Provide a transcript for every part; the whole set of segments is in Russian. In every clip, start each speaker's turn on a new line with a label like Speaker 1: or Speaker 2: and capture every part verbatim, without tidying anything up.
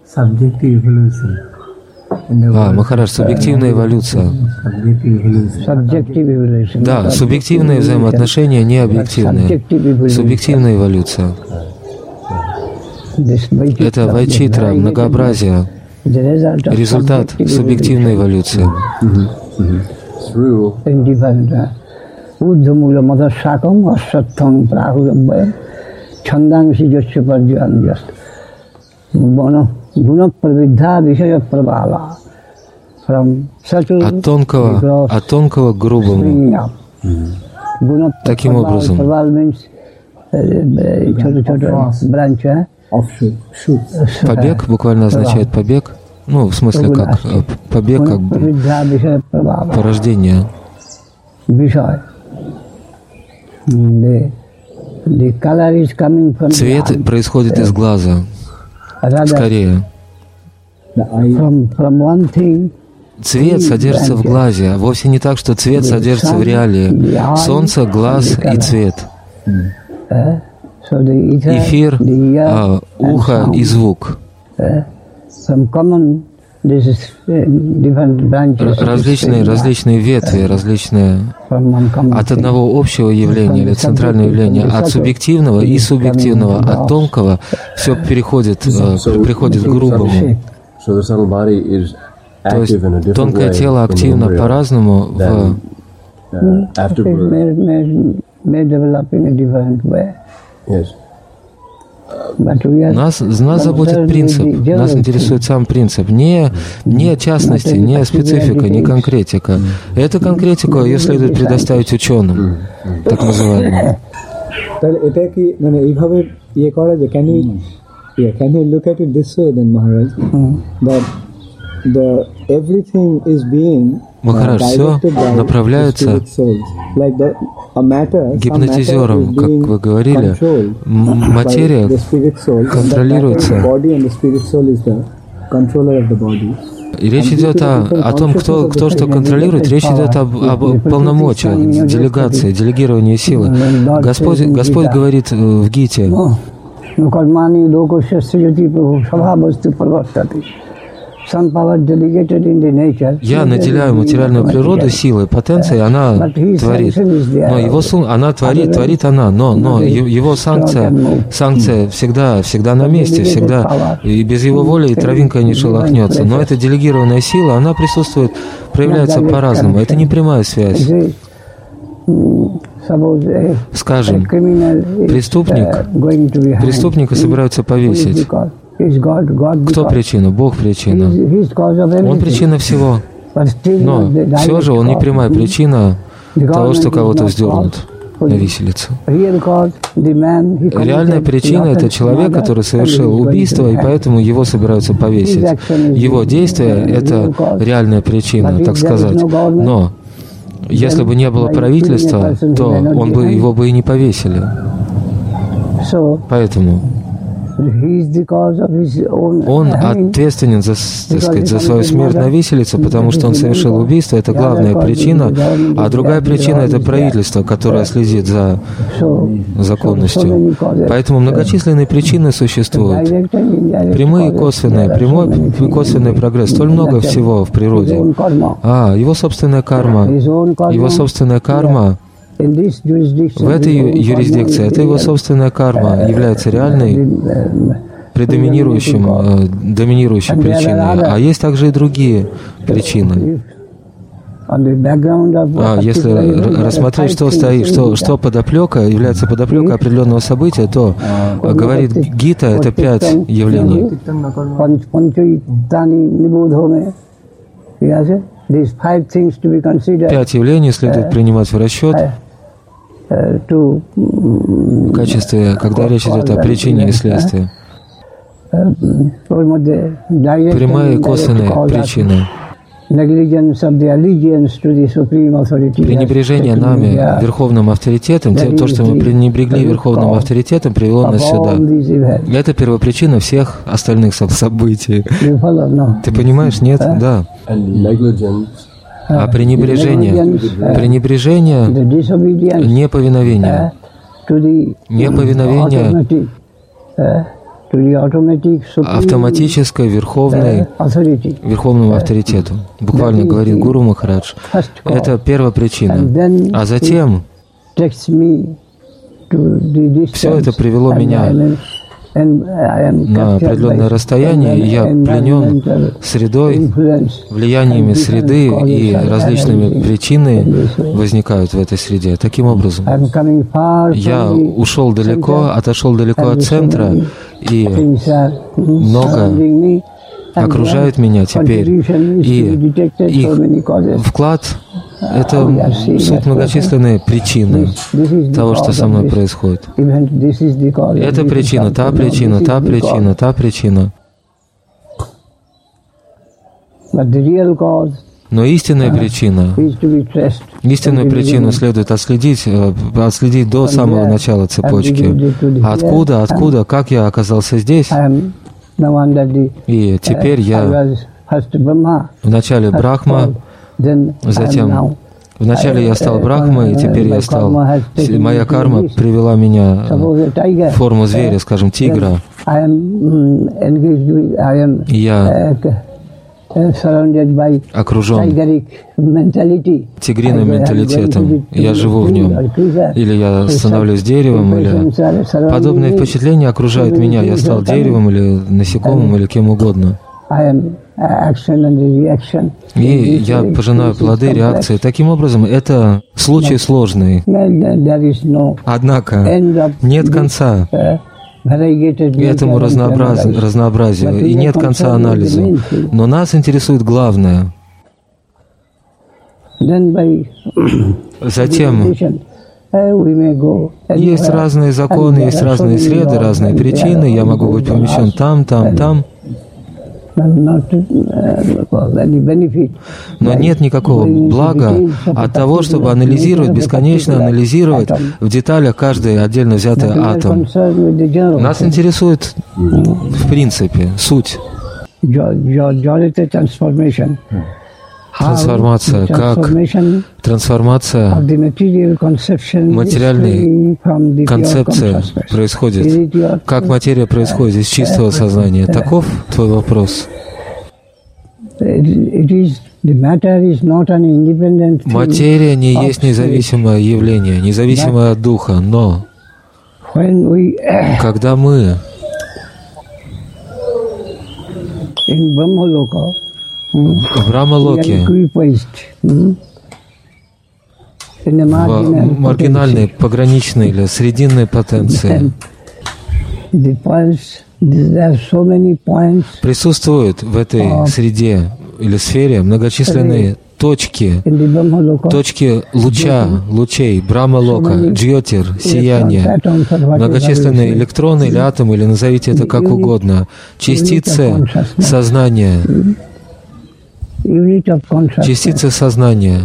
Speaker 1: А, Махарадж, субъективная эволюция. Да, субъективные взаимоотношения не объективные. Субъективная эволюция. Это вайчитра, многообразие, результат субъективной эволюции. От тонкого, от тонкого к грубому. Таким образом. Побег буквально означает побег. Ну, в смысле, как побег, как бы порождение. Цвет происходит из глаза. Скорее. Цвет содержится в глазе, а вовсе не так, что цвет содержится в реалии. Солнце, глаз и цвет. Эфир, а, ухо и звук. Различные, различные ветви, различные от одного общего явления или центрального явления, от субъективного и субъективного, от тонкого все переходит, приходит к грубому. То есть тонкое тело активно по-разному в... Нас, нас заботит принцип, нас интересует сам принцип, не, не частности, не специфика, не конкретика. Эту конкретику ее следует предоставить ученым, так называемым. Махарадж, все направляется гипнотизером, как вы говорили. Материя контролируется. И речь идет о, о том, кто, кто что контролирует. Речь идет об, об полномочиях, делегации, делегировании силы. Господь, Господь говорит в Гите: я наделяю материальную природу силой, потенцией, она творит. Но его она творит, творит она, но, но его санкция, санкция всегда, всегда на месте, всегда, и без его воли и травинка не шелохнется. Но эта делегированная сила, она присутствует, проявляется по-разному. Это не прямая связь. Скажем, преступник, преступника собираются повесить. Кто причина? Бог причина. Он причина всего. Но все же он не прямая причина того, что кого-то вздернут на виселицу. Реальная причина — это человек, который совершил убийство, и поэтому его собираются повесить. Его действие — это реальная причина, так сказать. Но если бы не было правительства, то он бы, его бы и не повесили. Поэтому он ответственен за, так сказать, за свою смерть на виселице, потому что он совершил убийство, это главная причина, а другая причина — это правительство, которое следит за законностью. Поэтому многочисленные причины существуют. Прямые и косвенные, прямой и косвенный прогресс. Столь много всего в природе. А, его собственная карма, его собственная карма. В этой юрисдикции это его собственная карма является реальной, предоминирующим, э, доминирующей причиной. А есть также и другие причины. А если рассмотреть, что стоит, что, что подоплека, является подоплекой определенного события, то, говорит Гита, это пять явлений. Пять явлений следует принимать в расчет в качестве, когда речь идет о причине и следствии. Прямая и косвенная причина. Пренебрежение нами верховным авторитетом, то, что мы пренебрегли верховным авторитетом, привело нас сюда. Это первопричина всех остальных событий. Ты понимаешь? Нет? Да. А пренебрежение, пренебрежение, неповиновение, неповиновение автоматической верховной, верховному авторитету. Буквально говорит Гуру Махарадж. Это первая причина. А затем все это привело меня на определенное расстояние, и я пленен средой, влияниями среды, и различными причины возникают в этой среде. Таким образом, я ушел далеко, отошел далеко от центра, и много окружает меня теперь, и их вклад — это суть многочисленные причины того, что со мной происходит. Эта причина, та причина, та причина, та причина. Но истинная причина, истинную причину следует отследить, отследить до самого начала цепочки. Откуда, откуда, как я оказался здесь? И теперь я вначале Брахма, затем вначале я стал Брахмой, и теперь я стал... Моя карма привела меня в форму зверя, скажем, тигра. И я окружен тигриным менталитетом. Я живу в нем. Или я становлюсь деревом, или... Подобные впечатления окружают меня. Я стал деревом, или насекомым, или кем угодно. И я пожинаю плоды реакции. Таким образом, это случай сложный. Однако нет конца этому разнообразию, разнообразию, и нет конца анализу. Но нас интересует главное. Затем есть разные законы, есть разные среды, разные причины. Я могу быть помещен там, там, там. Но нет никакого блага от того, чтобы анализировать, бесконечно анализировать в деталях каждый отдельно взятый атом. Нас интересует, в принципе, суть. Трансформация, как трансформация материальной концепции происходит, как материя происходит из чистого сознания. Таков твой вопрос. Материя не есть независимое явление, независимое от духа, но когда мы в Брахмалоке, в маргинальной, пограничной или срединной потенции, присутствуют в этой среде или сфере многочисленные точки, точки луча, лучей, Брахмалока, джьотир, сияние, многочисленные электроны или атомы, или назовите это как угодно, частицы сознания, частицы сознания.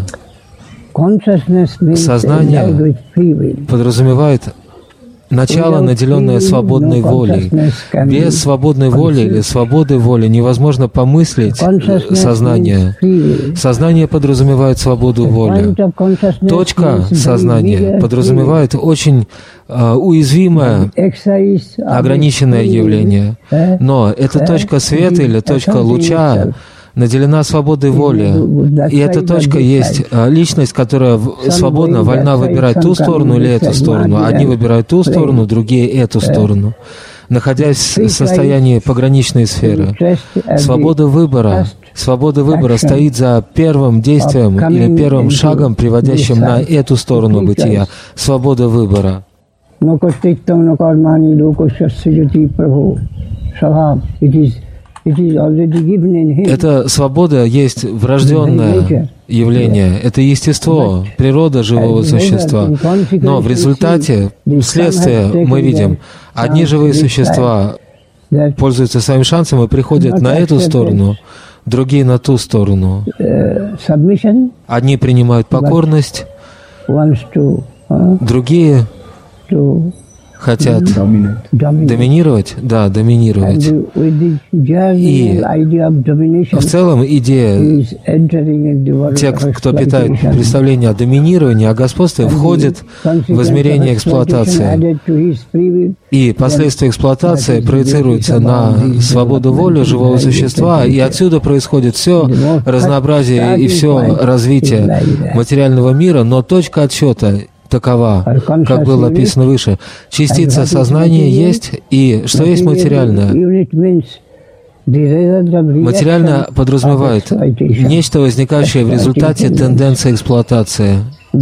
Speaker 1: Сознание подразумевает начало, наделенное свободной волей. Без свободной воли или свободы воли невозможно помыслить сознание. Сознание подразумевает свободу воли. Точка сознания подразумевает очень uh, уязвимое, ограниченное явление. Но эта точка света или точка луча наделена свободой воли. И эта точка есть личность, которая свободно, вольна выбирать ту сторону или эту сторону. Одни выбирают ту сторону, другие эту сторону, находясь в состоянии пограничной сферы. Свобода выбора. Свобода выбора стоит за первым действием или первым шагом, приводящим на эту сторону бытия. Свобода выбора. Эта свобода есть врожденное явление, это естество, природа живого существа. Но в результате, вследствие, мы видим, одни живые существа пользуются своим шансом и приходят на эту сторону, другие на ту сторону. Одни принимают покорность, другие хотят доминировать, да, доминировать. И в целом идея, те, кто питает представление о доминировании, о господстве, входит в измерение эксплуатации. И последствия эксплуатации проецируются на свободу воли живого существа, и отсюда происходит все разнообразие и все развитие материального мира, но точка отсчета такова, как было описано выше. Частица сознания есть, и что есть материальное? Материальное подразумевает нечто, возникающее в результате тенденции эксплуатации.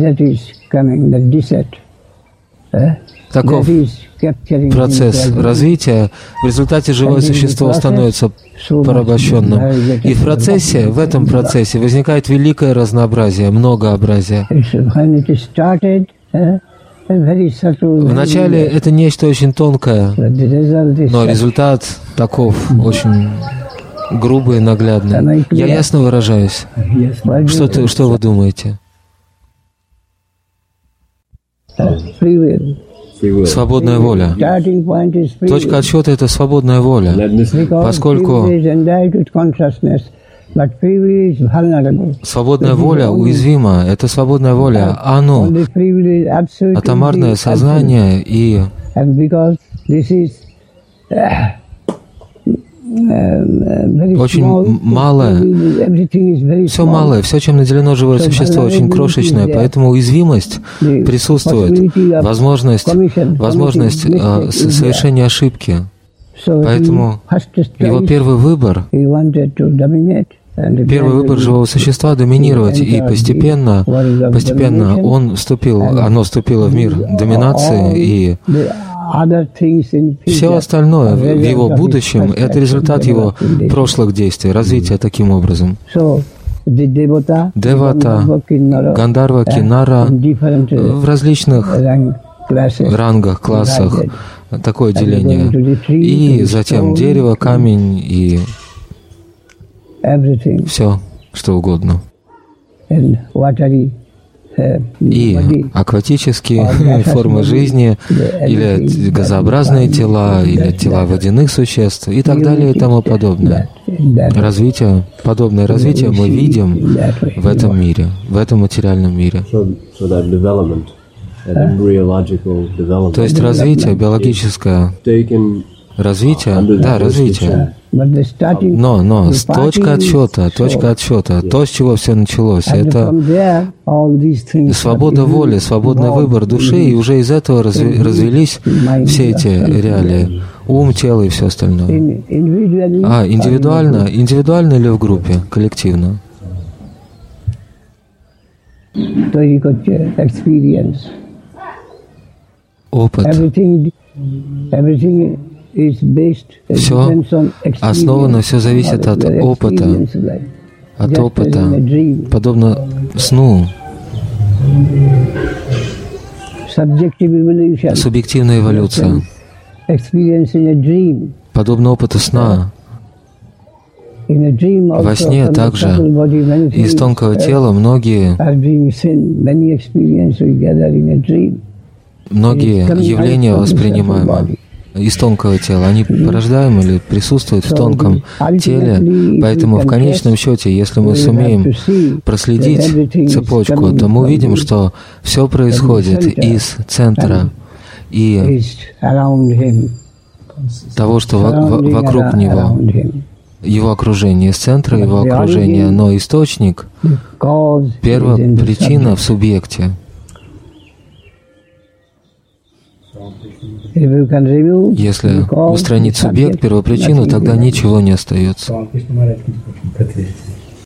Speaker 1: Таков процесс развития. В результате живое существо становится порабощенным. И в процессе, в этом процессе возникает великое разнообразие, многообразие. Вначале это нечто очень тонкое, но результат таков, очень грубый и наглядный. Я ясно выражаюсь? Что, ты, что вы думаете? Свободная воля. Точка отсчета — это свободная воля, поскольку свободная воля уязвима. Это свободная воля. Оно атомарное сознание, и очень малое, все малое, все, чем наделено живое существо, очень крошечное, поэтому уязвимость присутствует, возможность, возможность э, совершения ошибки. Поэтому его первый выбор, первый выбор живого существа — доминировать, и постепенно, постепенно он вступил, оно вступило в мир доминации, и все остальное в его будущем — это результат его прошлых действий, развития таким образом. Девата, Гандарва, Кинара в различных рангах, классах, такое деление. И затем дерево, камень и все, что угодно. И акватические формы жизни, или газообразные тела, или тела водяных существ, и так далее, и тому подобное. Развитие, подобное развитие мы видим в этом мире, в этом материальном мире. То есть развитие, биологическое развитие, да, развитие. Но, но, с точка отсчета, точка отсчета, то, с чего все началось, это свобода воли, свободный выбор души, и уже из этого разви, развелись все эти реалии. Ум, тело и все остальное. А, индивидуально, индивидуально или в группе, коллективно? Опыт. Все основано, все зависит от опыта, от опыта, подобно сну. Субъективная эволюция, подобно опыту сна. Во сне также из тонкого тела многие, многие явления воспринимаемы из тонкого тела, они порождаемы или присутствуют в тонком теле, поэтому в конечном счете, если мы сумеем проследить цепочку, то мы увидим, что все происходит из центра и того, что во- вокруг него, его окружение, из центра его окружения, но источник, первая причина в субъекте. Если устранить субъект, первопричину, тогда ничего не остается.